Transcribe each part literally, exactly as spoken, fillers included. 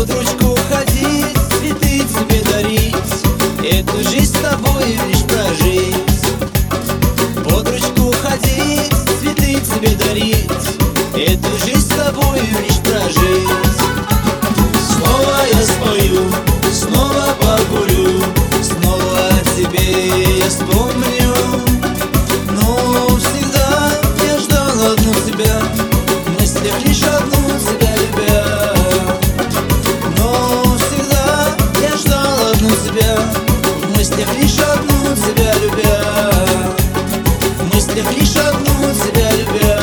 под ручку ходить, цветы тебе дарить, эту жизнь с тобой лишь прожить. Под ручку ходить, цветы тебе дарить, эту жизнь с тобой лишь прожить. Снова я спою, снова покурю, снова о тебе я вспомню. Но всегда я ждал одну тебя, в мыслях лишь одну тебя любя. Но всегда я ждал одну тебя, в мыслях лишь одну тебя любя. В мыслях лишь одну тебя любя.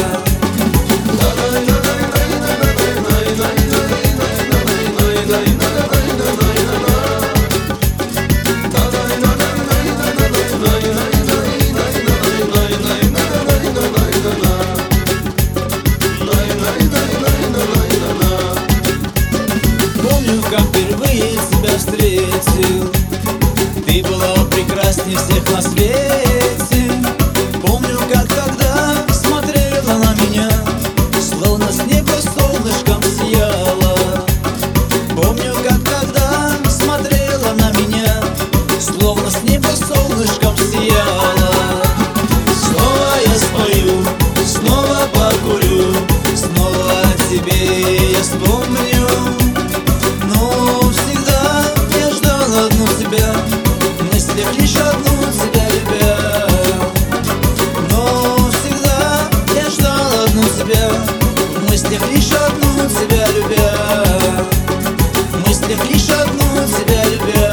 Помню, как впервые тебя встретил, ты была прекрасней всех на свете. Помню, как тогда смотрела на меня, словно с неба солнышком сияла. Помню, как тогда смотрела на меня, словно с неба солнышком сияла. Снова я спою, снова покурю, снова о тебе я вспомню. Но всегда я ждал одну тебя, в мыслях лишь одну тебя любя. Но всегда я ждал одну тебя, в мыслях лишь одну тебя любя. В мыслях лишь одну тебя любя.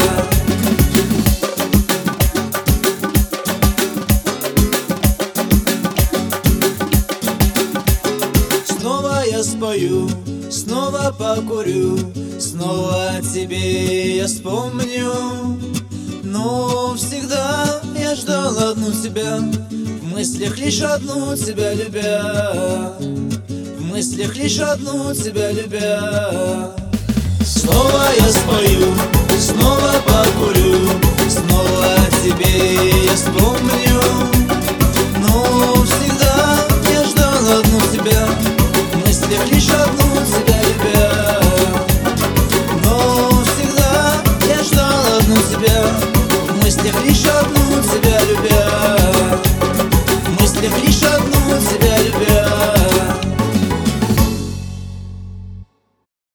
Снова я спою, снова покурю, снова о тебе я вспомню. Но всегда я ждал одну тебя, в мыслях лишь одну тебя любя. В мыслях лишь одну тебя любя. Снова я спою, снова покурю, снова о тебе я вспомню.